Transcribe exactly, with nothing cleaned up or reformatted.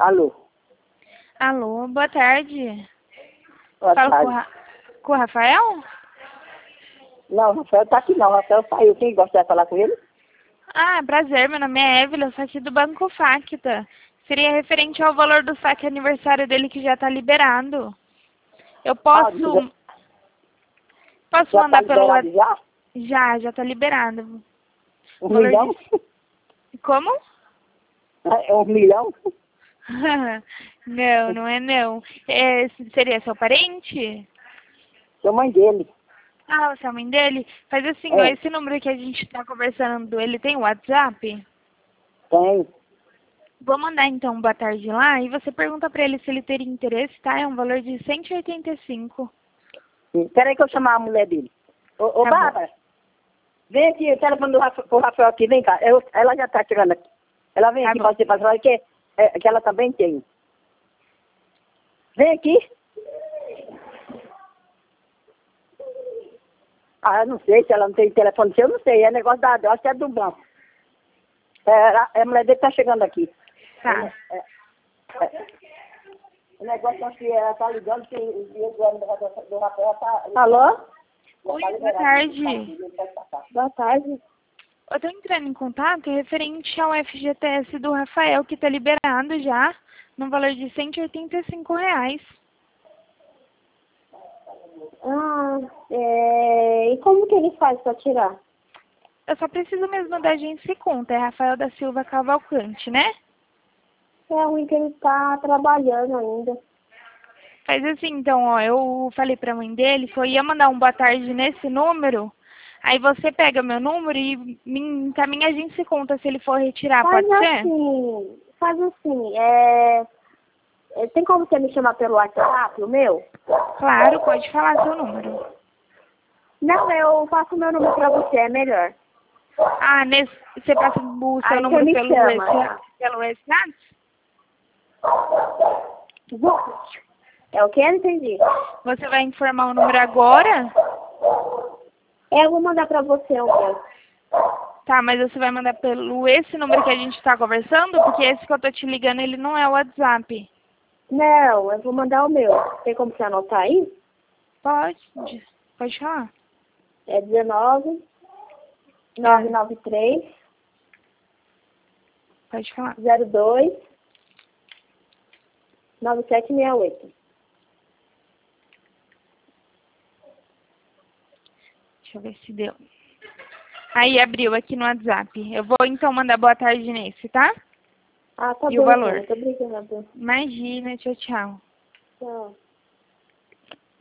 Alô? Alô, boa tarde. Boa Falo tarde. com o, Ra com o Rafael? Não, o Rafael tá aqui não. O Rafael saiu. Quem gosta de falar com ele? Ah, prazer, meu nome é Evelyn, eu sou aqui do Banco Facta. Seria referente ao valor do saque aniversário dele que já está liberado. Eu Ah, posso... já, posso já tá mandar pelo... liberado já? Já, já está liberado. Um O valor milhão? de... Como? É um milhão? Não, não é não. É, seria seu parente? Sou mãe dele. Ah, você é a mãe dele? Faz assim, ó, É, esse número que a gente está conversando, ele tem WhatsApp? tem. Vou mandar então um boa tarde lá e você pergunta pra ele se ele teria interesse, tá? É um valor de cento e oitenta e cinco. Espera aí que eu chamar a mulher dele. Ô, ô Tá bom. Bárbara, vem aqui, o telefone do Rafa, pro Rafael aqui, vem cá. Eu, ela já tá chegando aqui. Ela vem Tá aqui bom. pra você falar que, é, que ela também tem. Vem aqui. Ah, eu não sei se ela não tem telefone seu, eu não sei. É negócio da, eu acho que é do banco. É, a, a mulher dele tá chegando aqui. Tá. É, é, é. O negócio é que ela tá ligando que o dinheiro do, do, do Rafael tá... Alô? Oi, boa tarde. Boa tarde. Eu tô entrando em contato referente ao F G T S do Rafael, que tá liberado já, no valor de cento e oitenta e cinco reais. Ah, é... e como que ele faz para tirar? Eu só preciso mesmo da agência e conta, é Rafael da Silva Cavalcante, né? É ruim que ele tá trabalhando ainda. Faz assim, então, ó, eu falei pra mãe dele que eu ia mandar um boa tarde nesse número, aí você pega meu número e me encaminha a agência e conta se ele for retirar, Faz pode ser? assim, faz assim, é... é, tem como você me chamar pelo WhatsApp, o meu? Claro, pode falar seu número. Não, eu passo o meu número para você, é melhor. Ah, nesse, você passa o seu Aí você número me pelo chama. esse, pelo esse É o que? Eu não entendi. Você vai informar o número agora? É, eu vou mandar para você o meu. Tá, mas você vai mandar pelo esse número que a gente tá conversando? Porque esse que eu tô te ligando, ele não é o WhatsApp. Não, eu vou mandar o meu. Tem como você anotar aí? Pode, pode falar. É dezenove, nove nove três, Pode falar. zero dois, nove sete seis oito. Deixa eu ver se deu. Aí abriu aqui no WhatsApp. Eu vou então mandar boa tarde nesse, tá? Ah, tá E bom, o valor? então. Muito obrigada. Imagina, tchau, tchau. Tchau.